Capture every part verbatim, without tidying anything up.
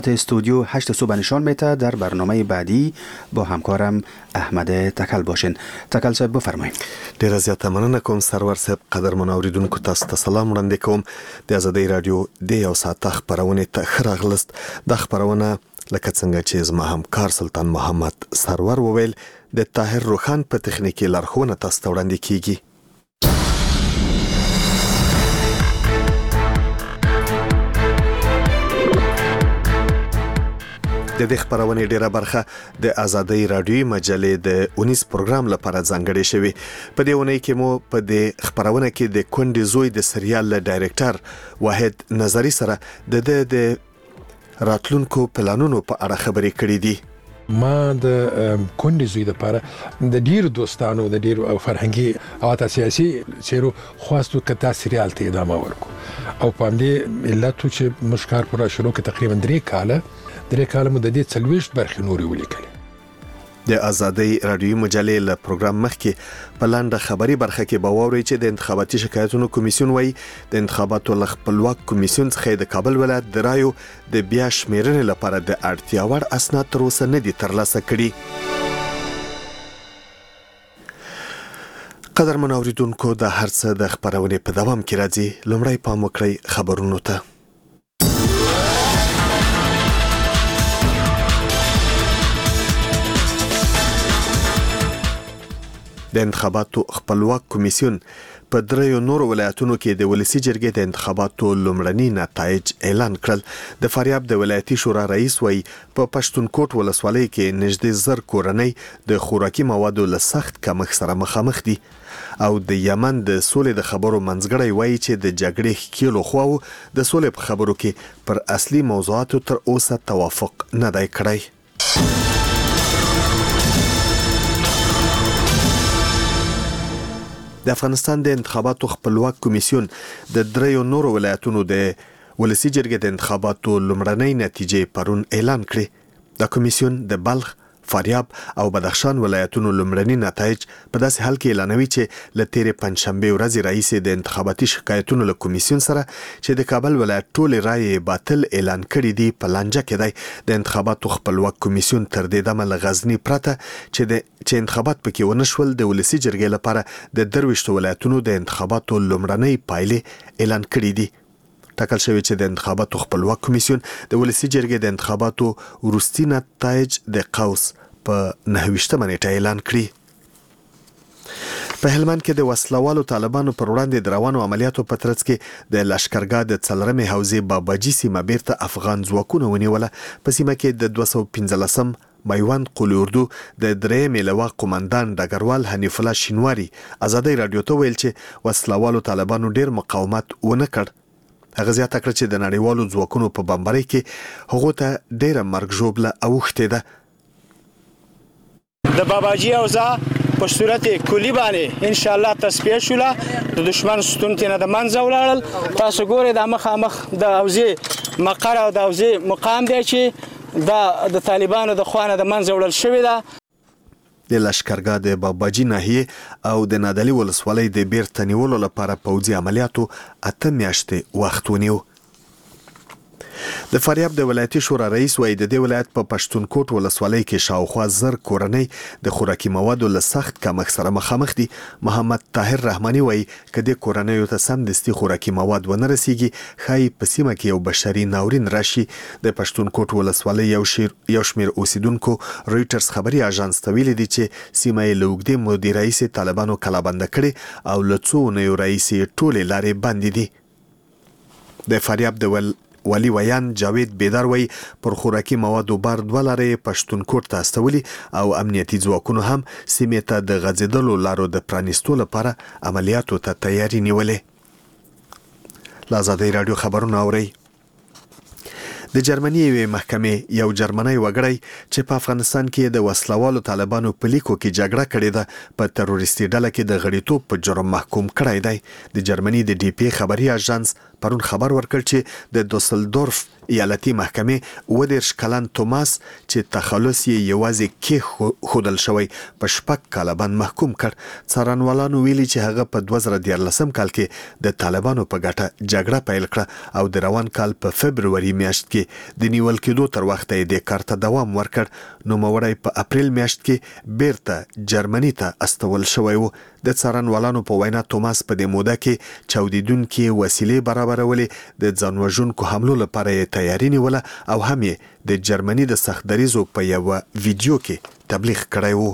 استودیو هشت صبح نشان میده. در برنامه بعدی با همکارم احمد تکل باشین. تکل صاحب بفرمایید. ډیره زیاته مننه کوم سرور صاحب. قدرمن اوریدونکو تاسو ته سلام وړاندې کوم. د آزادۍ رادیو د یو ساعت خبرونه ته ښه راغلست. د خبرونه لکه څنګه چې زما همکار سلطان محمد سرور وویل د طاهر روخان په تخنیکی لارښوونه تاسو ته وړاندې کیږي. د دې خبرونه ډیره برخه د آزادۍ رادیوي مجلې د اونیس پروګرام لپاره ځانګړې شوې. په دې ونې کې مو په دې خبرونه کې د کونډې زوی د سریال له ډایرکټر واحد نظری سره د د راتلونکو پلانونو په اړه خبرې کړې دي. ما د کونډې زوی لپاره د ډیرو دوستانو د ډیرو فرهنګي او سیاسي چیرو خواستو کته سریال ته ادامه ورکو او په دې علت چې مشکار پورا شروع کې تقریبا درې کاله درې کاله مو د دې څلويشت برخې نورې ولیکلې. د آزادۍ رادیوي مجلې له پروګرام مخکې په لاندې خبري برخه کې باوري چې د انتخاباتي شکایتونو کمیسیون وایي د انتخاباتو له خپلواک کمیسیون څخه د کابل ولایت د رایو د بیا شمیرنې لپاره د اړتیا وړ اسناد تر اوسه نه دي ترلاسه کړي. قدرمن اوریدونکو د هر څه د خبرونې په دوام کې راځي. لومړی پام وکړئ خبرونو ته. د انتخاباتو خپلواک کمیسیون په دریو نورو ولایتونو کې د ولسی جرګې د انتخاباتو لومړني نتایج اعلان کړل. د فاریاب د ولایتي شورا رئیس وایي په پښتونکوټ ولسوالۍ کې نږدې زر کورنۍ د خوراکي موادو له سخت کمښت سره مخامخ دي او د یمن د سولې د خبرو منځګړی وایي چې د جګړې ښکیلو خواو د سولې په خبرو کې پر اصلي موضوعاتو تر اوسه توافق نه دی کړی. د افغانستان د انتخاباتو خپلواک کمیسیون د دریو نورو ولایتونو د ولسی جرګې د انتخاباتو لومړنۍ نتیجې پرون اعلان کړې. د کمیسیون د بلخ، فاریاب او بدخشان ولایتونو لومړني نتایج په داسې حال کې اعلانوي چې له تیرې پنځشنبه ورځې راهیسې د انتخاباتي شکایتونو له کمیسیون سره چې د کابل ولایت ټولې رایې باطل اعلان کړي دي په لانجه کې دی. د انتخاباتو خپلواک کمیسیون تر دې دمه له غزني پرته چې د چې انتخابات پکې ونه شول د ولسی جرګې لپاره د درويشت ولایتونو د انتخاباتو لومړنۍ پایلې اعلان کړي دي. ټاکل شوی چې د انتخاباتو خپلواک کمیسیون د ولسی جرګې د انتخاباتو وروستي نتایج د قوس په نهویشتمه نیټه اعلان کړي. په هلمند کې د وسلوالو طالبانو پر وړاندې د روانو عملیاتو په ترڅ کې د لشکرګاه د څلرمې حوزې باباجي سیمه بیرته افغان ځواکونه ونیوله. په سیمه کې د دوه سوه پنځلسم میوند قول اردو د درېمې لوا قومندان ډګروال حنیف الله شینواری آزادۍ رادیو ته ویل چې وسلوالو طالبانو ډیر مقاومت ونه کړ. هغه زیاته کړ چې د نړیوالو ځواکونو په بمبارۍ کې هغه ته ډیره مرګ ژوبله اوښتې ده. د باباجي اوزه په صورت کلی باندې ان شاء الله تصفیه شوله. د دشمن ستون ته د منځ ولاړل. تاسو ګورئ د مخامخ د اوزه مقر او د اوزه مقام دی چې د د طالبانو د خوانه د منځ وړل شوی ده. د لشکرګاه د باباجي ناحیه او د نادعلي ولسوالۍ د بیرته نیولو لپاره پوځي عملیاتو اته میاشتې وخت ونیو. د فاریاب د ولایتي شورا رئیس وایي د دې ولایت په پښتونکوټ ولسوالۍ کې شاوخوا زر کورنۍ د خوراکي موادو له سخت کمښت سره مخامخ دي. محمد طاهر رحماني وایي که د کورنیو ته سمدستي خوراکي مواد ونه رسیږي ښایي په سیمه کې یو بشري ناورین راشي. د پښتونکوټ ولسوالۍ یو شیر یو شمیر اوسیدونکو رويټرز خبري اژانس ته ویلي دي چې سیمه یې له اوږدې مودې راهیسې طالبانو کلابنده کړې او له څو اونیو راهیسې ټولې لارې بندې دي. د فاریاب د ول ولی ویان جاوید بیدار وی پر خوراکي موادو بار دوه لارې پښتونکوټ ته استولي او امنیتي ځواکونو هم سیمې ته د غځېدلو لارو د پرانیستو لپاره عملیاتو ته تیاری نیولې. له آزادۍ رادیو خبرونه اورئ. د جرمني یوې محکمې یو جرمنی وګړی چې په افغانستان کې د وسلوالو طالبانو په لیکو کې جګړه کړې ده په تروریستي ډله کې د غړیتوب په جرم محکوم کړی دی. د جرمني د ډي پی خبري اژانس پرون خبر ورکړ چې د دوسلدورف ایالتي محکمې اووه دېرش کلن توماس چې تخلص یې یوازې کې ښودل شوی په شپږ کاله باندې محکوم کړ. څارنوالانو ویلي چې هغه په دوه زره دیارلسم کال کې د طالبانو په ګټه جګړه پیل کړه او د روان کال په فبروري میاشت کې د نیول کېدو تر وخته یې د کار ته دوام ورکړ. نوموړی په اپریل میاشت کې بیرته جرمني ته استول شوی و. د څارنوالانو په وینا توماس په دې موده کې چاودیدونکي وسیلې برابرولې، د ځان وژونکو حملو لپاره یې تیاری نیوله او هم یې د جرمني د سخت دریځو په یوه ویډیو کې تبلیغ کړی و.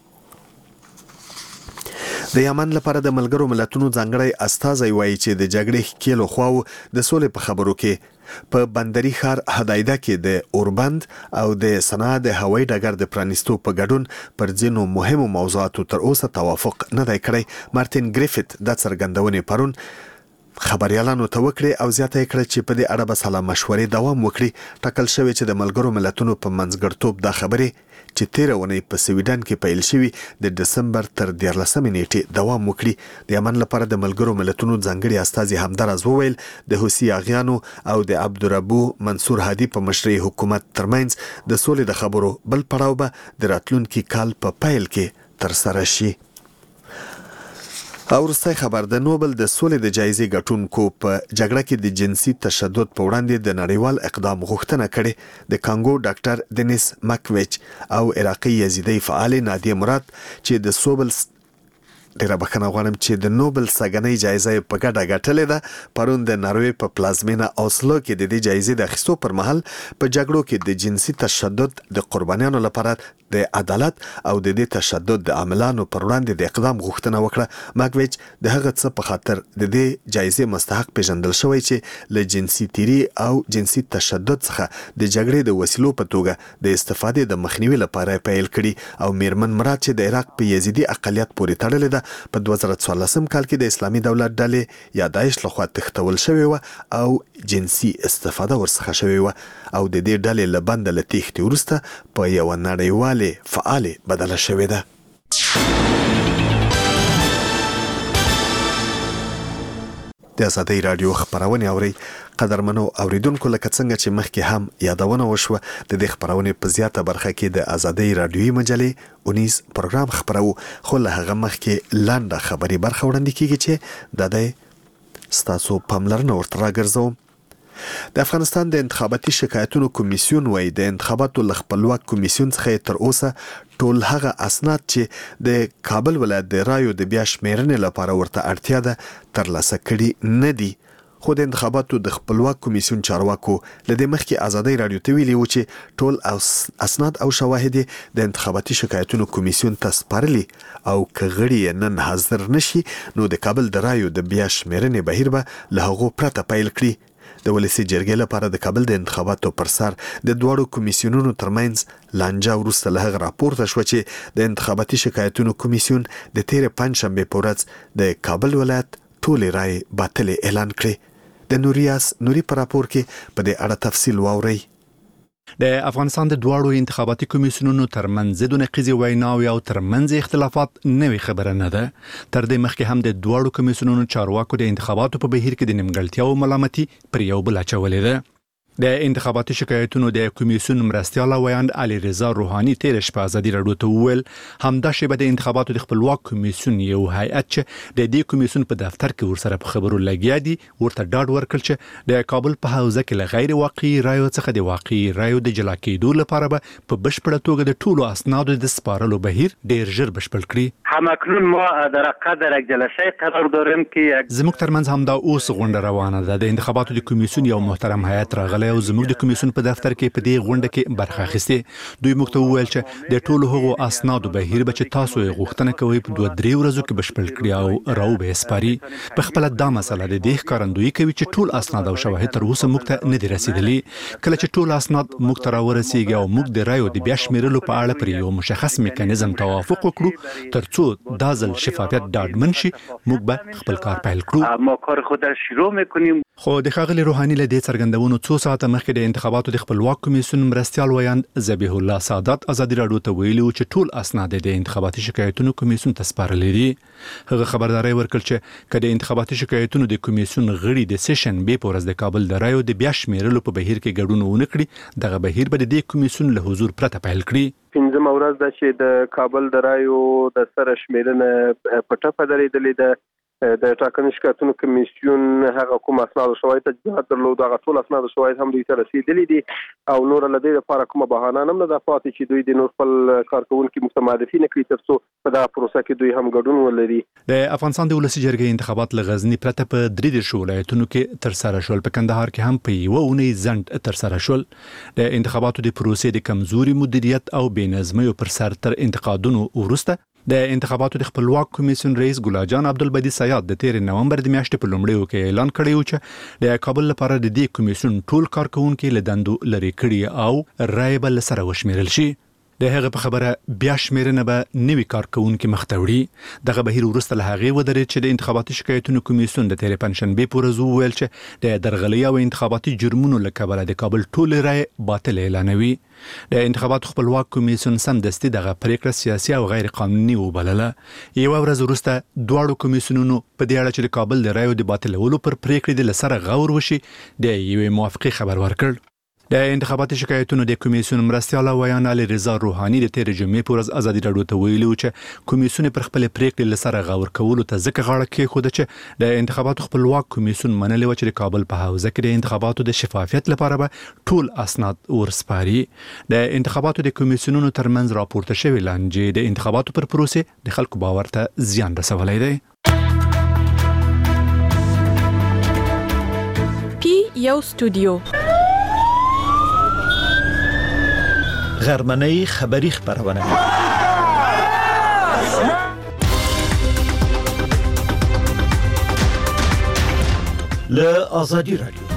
د یمن لپاره د ملګرو ملتونو ځانګړی استازی وایي چې د جګړې ښکېلو خواو د سولې په خبرو کې په بندري ښار هدایده کې د اوربند او د صنعا د هوایي ډګر د پرانیستو په ګډون پر ځینو مهمو موضوعاتو تر اوسه توافق نه دی کړی. مارټین ګریفت د څرګندونې پرون خبريالانو ته وکړي او زیاته یې کړه چې په دې اړه به سلا مشورې دوام وکړي. ټاکل شوی چې د ملګرو ملتونو په منځګړتوب دا خبرې چې تیره اونۍ په سویډن کې پیل شوي د دسمبر تر دیارلسمې نیټې دوام وکړي. د یمن لپاره د ملګرو ملتونو ځانګړي استازي همدارز وویل د حوثي اغیانو او د عبدالربو منصور هادي په مشرۍ حکومت ترمنځ د سولې د خبرو بل پړاو به د راتلونکي کال په پیل کې ترسره شي. او وروستی خبر د نوبل د سولې د جایزې ګټونکو په جګړه کې د جنسي تشدد په وړاندې د نړیوال اقدام غوښتنه کړې. د کانګو ډاکټر دنیس مکویچ او عراقي یزیدي فعال نادیه مراد چې د سوبل ډیره بخښنه غواړم چې د نوبل سګنۍ جایزه په ګډه ګټلې ده. پرون د ناروې په پلازمینه اوسلو کې د دې جایزې د اخیستو پر مهال په جګړو کې د جنسي تشدد د قربانیانو لپاره د عدالت او د دې تشدد د عاملانو پر وړاندې د اقدام غوښتنه وکړه. ماګویچ د هغه څه په خاطر د دې جایزې مستحق پیژندل شوی چې له جنسي تیری او جنسي تشدد څخه د جګړې د وسیلو په توګه د استفادې د مخنیوي لپاره پیل کړي. او میرمن مراد چې د عراق په یزیدي اقلیت پورې تړلې ده په دوه زره څوارلسم کال کې د اسلامي دولت ډلې یا داعش لخوا تښتول شوې وه او جنسي استفاده ورڅخه شوې وه او د دې ډلې له بنده له تېښتې وروسته په یوه نړیوالې فعالې بدله شوې ده. د ازادۍ راډیو خبرونه اوري. قدرمنو اوریدونکو، لکه څنګه چې مخکې هم یادونه وشوه، د دې خبرونې په زیاته برخه کې د ازادۍ راډیوي مجلې اونیز پروګرام خبرو، خو له هغه مخکې لنډه خبري برخه وړاندې کیږي چې د دې ستاسو پاملرنه ورته راګرځوم. د افغانستان د انتخاباتي شکایتونو کمیسیون وایي د انتخاباتو له خپلواک کمیسیون څخه تر اوسه ټول هغه اسناد چې د کابل ولایت د رایو د بیا شمیرنې لپاره ورته اړتیا ده ترلاسه کړي نه دي. خو د انتخاباتو د خپلواک کمیسیون چارواکو لدې مخکې ازادۍ راډیو ته ویلي و چې ټول اسناد او شواهد د انتخاباتي شکایتونو کمیسیون ته سپارلي او که غړي نن حاضر نشي نو د کابل د رایو د بیا شمیرنې بهیر به له هغو پرته پیل کړي. د ولسی جرګې لپاره د کابل د انتخاباتو پر سر د دواړو کمیسیونونو ترمنځ لانجه وروسته له هغه راپورته شوه چې د انتخاباتي شکایتونو کمیسیون د تیرې پنجشنبې په ورځ د کابل ولایت ټولې رایې باطلې اعلان کړې. د نوریاس نوري په راپور کې په دې اړه تفصیل واورئ. د افغانستان د دواړو انتخاباتي کمیسیونونو ترمنځ د نقیزي ویناوي او ترمنځ اختلافات نوې خبره نه ده. تر دې مخکې هم د دواړو کمیسیونونو چارواکو د انتخاباتو په بهیر کې د نیمګړتیاو ملامتي پر یو بل اچولې ده. د انتخاباتي شکایتونو د کمیسیون مرستیال ویاند علي رضا روحاني تیر شپه ازادي راډیو ته وویل همدا شیبه د انتخاباتو د خپلواک کمیسیون یو هیئت چې د دې کمیسیون په دفتر کې ورسره په خبرو لګیا دي ورته ډاډ ورکړ چې د کابل په حوزه کې له غیر واقعي رایو څخه د واقعي رایو د جلا کېدو لپاره به په بشپړه توګه د ټولو اسنادو د سپارلو بهیر ډیر ژر بشپړ کړي. همکنون ما در قدر یک جلسه قرار داریم که زموږ ترمنځ همدا اوس غونډه روانه ده. د انتخاباتو د کمیسیون یو محترم هیئت راغلی او زموږ د کمیسیون په دفتر کې په دې غونډه کې برخه اخیستې. دوی موږ ته وویل چې د ټولو هغو اسنادو بهیر به چې تاسو یې غوښتنه کوئ په دوه درې ورځو کې بشپړ کړي او راو به یې سپاري. په خپله دا مسله د دې ښکارندویي کوي چې ټول اسناد او شواهد تر اوسه موږ ته نه دي رسیدلي. کله چې ټول اسناد موږ ته راورسیږي او موږ د رایو د بیا شمیرلو په اړه پر یو مشخص میکانیزم توافق وکړو ترڅو دا ځل شفافیت ډاډمن شي موږ به خپل کار پیل کړو. ما کار خود را شروع میکنیم. خو د ښاغلي روحاني له دې څرګندونو څو ساعت ساعته مخکې د انتخاباتو د خپلواک کمیسیون مرستیال ویاند ذبیح الله سادات ازادي راډیو ته ویلي چې ټول اسناد د انتخاباتي شکایتونو کمیسیون ته سپارلي دي. هغه خبرداري ورکړ چې کله د انتخاباتي شکایتونو د کمیسیون غړي د سیشن بي په ورځ د کابل د رایو د بیا شمیرلو په بهیر کې ګډون ونه کړي، دغه بهیر به د کمیسیون له حضور پرته پیل کړي. پنځم ورځ د چې د کابل د رایو د سره شمیرنه په ټپه درېدلې ده. د ټاکنو شکایتونو کمیسیون هغه کوم اسناد او شواهد تجهیزات درلود، هغه ټول اسناد او شواهد هم دوی ته رسیدلي دي او نور له دې لپاره کومه بهانه هم نه ده پاتې چې دوی د نور خپل کارکونکو متمادفي نه کړي ترڅو په دغه پروسه کې دوی هم ګډون ولري. د افغانستان د ولسي جرګې انتخابات له غزني پرته په درې دېرش ولایتونو کې تر سره شول. په کندهار کې هم په یوه اونۍ ځنډ تر سره شول. د انتخاباتو د پروسې د کمزوري مدیریت او بې نظمۍ پر سر تر انتقادونو وروسته د انتخاباتو د خپلواک کمیسیون رئیس ګلا جان عبدالبدی سیاد د تیر نومبر د میاشتې په لومړیو کې اعلان کړی و چې د کابل لپاره د دې کمیسیون ټول کارکونکو له دندو لري کړي او رای به له سره وشمیرل شي. د هغه په خبره بیا شمیرنه به نوي کارکونکو مخته وړي. دغه بهیر وروسته له هغې ودرېد چې د انتخاباتي شکایتونو کمیسیون د تیر پنجشنبې په ورځ وویل چې د درغلۍ او انتخاباتي جرمونو له کبله د کابل ټول رای باطل اعلانوي. د انتخاباتو خپلواک کمیسیون سمدستي دغه پریکړه سیاسي او غیر قانوني وبلله. یوه ورځ وروسته دواړو کمیسیونونو په دې اړه چې د کابل د رایو د باطلولو پر پریکړې د لسره غور وشي د یوې موافقې خبر ورکړ. د انتخاباتي شکایتونو د کمیسیون مرستیال ویان علي رضا روحاني د تیر جمعې په ورځ ازادي راډیو ته ویلي چې کمیسیون پر خپل پریکړې لسره غور کولو ته ځکه غاړه کېښوده چې د انتخاباتو خپلواک کمیسیون منلې و چې د کابل په حوزه کې د انتخاباتو د شفافیت لپاره به ټول اسناد ورسپاري. د انتخاباتو د کمیسیونونو ترمنځ راپورته شوی لانجې د انتخاباتو پر پروسې د خلکو باور ته زیان رسولی دی. پی یو استودیو غرمنۍ خبری خبرونه له آزادی رادیو.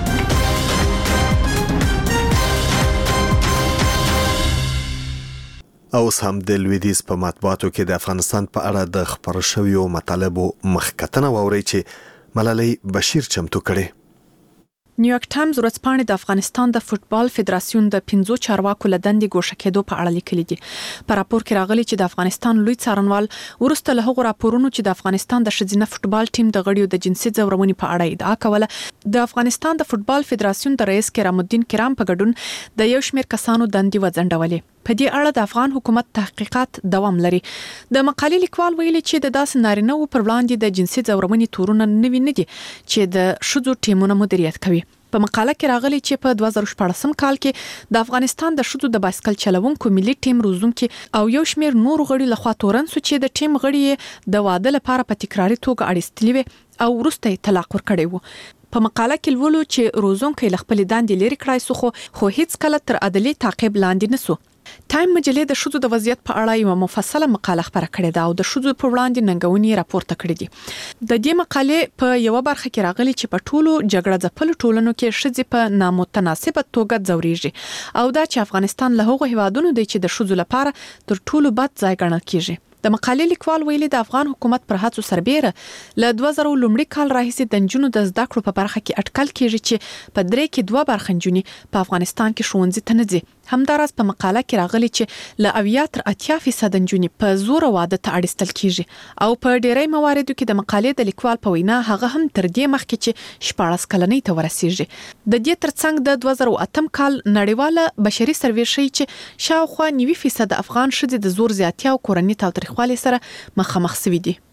اوس هم د لویدیز په مطبوعاتو کې د افغانستان په اړه د خبرو شویو مطالبو مخکتنه واوري چې ملالۍ بشیر چمتو کړي. نیویارک ټایمز ورځپاڼې د افغانستان د فوتبال فدراسیون د پنځو چارواکو له دندې ګوښه کېدو په اړه لیکلي دي. په راپور کې راغلي چې د افغانستان لوی څارنوال وروسته له هغو راپورونو چې د افغانستان د ښځینه فوتبال ټیم د غړیو د جنسي ځورونې په اړه ادعا کوله، د افغانستان د فوتبال فدراسیون د رئیس کرام الدین کرام په ګډون د یو شمېر کسانو دندې وځنډولې. په دې اړه د افغان حکومت تحقیقات دوام لري. د مقالې لیکوال ویلي چې د داسې نارینه‌وو پر وړاندې د جنسي ځورونې تورونه نوي نه دي چې د ښځو ټیمونه مدیریت کوي. په مقاله کې راغلي چې په دوه زره شپاړسم کال کې د افغانستان د ښځو د بایسکل چلوونکو ملي ټیم روزونکي او یو شمېر نور غړي لخوا تورن سو چې د ټیم غړي د واده لپاره په تکراري توګه اړیستلي وي او وروسته یې طلاق ورکړی وو. په مقاله کې لولو چې روزونکي له خپل دندې لري کړای سو خو خو هیڅ کله تر عدالي تعقیب لاندې نه سو. ټایم مجلې د ښځو د وضعیت په اړه یو مفصله مقاله خبره کړې ده او د ښځو په وړاندې ننګونې راپورته کړې دي. د دې مقالې په یو برخه کې راغلي چې په ټولو جګړه ځپلو ټولنو کې ښځې په نامتناسبه توګه ځورېږي او دا چې افغانستان له هغو هیوادونو دی چې د ښځو لپاره تر ټولو بد ځای ګڼل کیږي. د مقالې لیکوال ویلي د افغان حکومت پر هڅو سربېره له دوه زره لومړي کال راهیسې د نجونو د زده کړو په برخه کې اټکل کیږي چې په درې کې دوه برخه نجونې په افغانستان کې ښوونځي ته نه ځي. همداراز په مقاله کې راغلي چې له اویا تر اتیا فیصد نجونې په زور واده ته اړیستل کیږي او په ډیری مواردو کې د مقالې د لیکوال په وینا هغه هم تر دې مخکې چې شپاړس کلنۍ ته ورسیږي. د دې ترڅنګ د دوه زره اتم کال نړیواله بشري سروې ښیي چې شاوخوا نوي فیصد افغان ښځې د زور زیاتیا او کورنۍ تاوتریخوالي سره مخامخ شوي دي.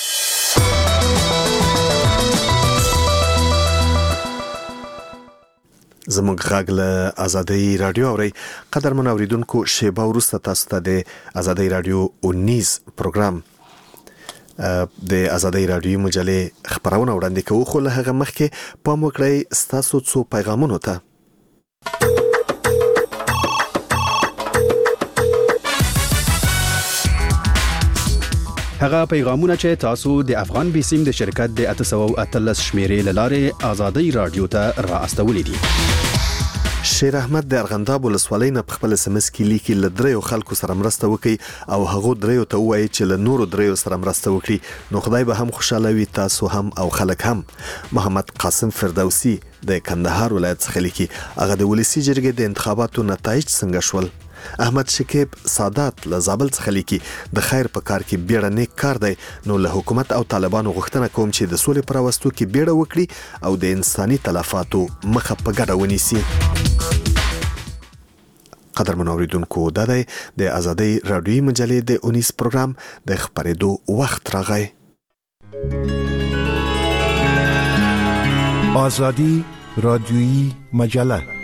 زموږ غږ له آزادۍ رادیو اوري. قدرمن اوریدونکو، شیبه وروسته تاسو ته د آزادۍ رادیو اونیز پروګرام د آزادۍ رادیو مجلې خبرونه وړاندې کوو، خو له هغه مخکې پام وکړئ ستاسو څو پیغامونو ته. هغه پیغامونه چې تاسو د افغان بیسیم د شرکت د اته سوه او اتلس شمیرې له لارې آزادۍ رادیو ته را استولې دي. شیر احمد د ارغنداب ولسوالۍ نه په خپل سمس کې لیکي له دریو خلکو سره مرسته وکړي او هغه دریو ته وایي چې له نورو دریو سره مرسته وکړي نو خدای به هم خوشاله وي تاسو هم او خلک هم. محمد قاسم فردوسی د کندهار ولایت څخه لیکي هغه د ولسی جرګې د انتخاباتو نتایج څنګه شول. احمد شکیب سادات له زابل څخه لیکي د خیر په کار کې بیړه نیک کار دی نو له حکومت او طالبانو غوښتنه کوم چې د سولې پر راوستو کې بیړه وکړي او د انساني تلفاتو مخه په ګډه ونیسي. قدرمن اوریدونکو دا دی د ازادۍ رادیویي مجلې د اونیس پروګرام د خبرېدو وخت راغی. ازادي رادیویی مجله